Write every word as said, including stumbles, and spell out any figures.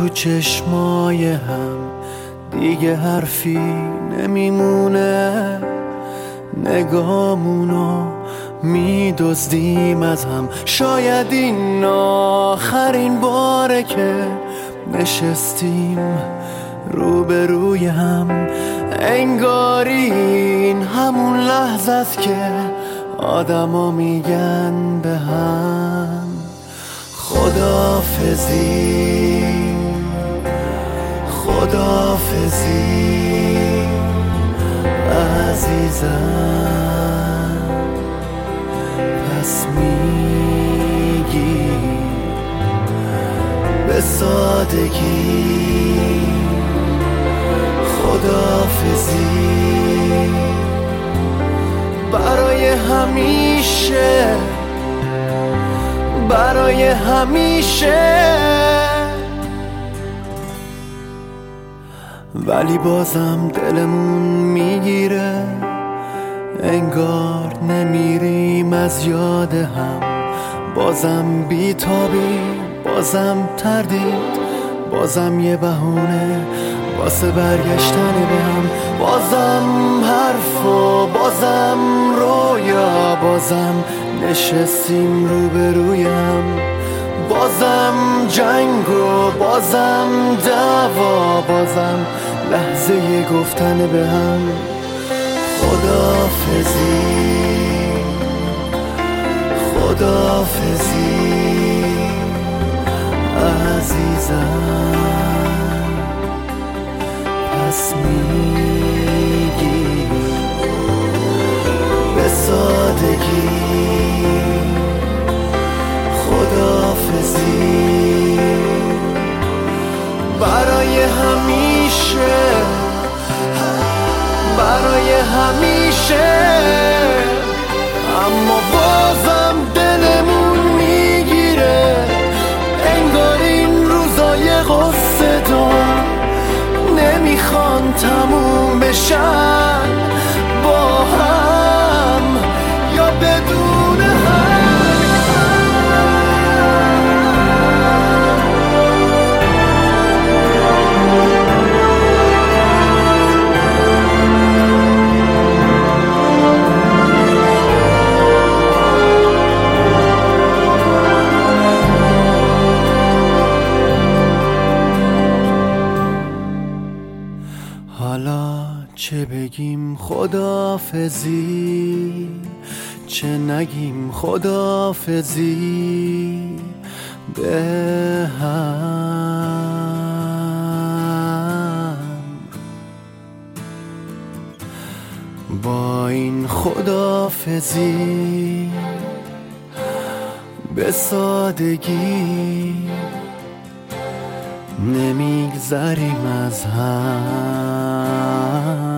تو چشمای هم دیگه حرفی نمیمونه، نگامونو میدزدیم از هم. شاید این آخرین باره که نشستیم روبروی هم، انگارین همون لحظه است که آدما میگن به هم خداحافظی خداحافظی عزیزم. پس میگی به سادگی خداحافظی برای همیشه، برای همیشه. ولی بازم دلمون میگیره، انگار نمیریم از یاد هم. بازم بیتابیم، بازم تردید، بازم یه بهونه واسه برگشتن به هم. بازم حرف و بازم رویا، بازم نشستیم روبرویم. بازم جنگ و بازم دعوا، بازم لحظه گفتن به هم خداحافظی خداحافظی عزیزم. پس میگی به سادگی خداحافظی برای همیشه، برای همیشه. اما بازم دلمون میگیره، انگار این روزای قصه دار نمیخوان تموم بشن با هم یا بدون هم. حالا چه بگیم خداحافظی، چه نگیم خداحافظی به هم. با این خداحافظی به سادگی نمیگذریم از هم.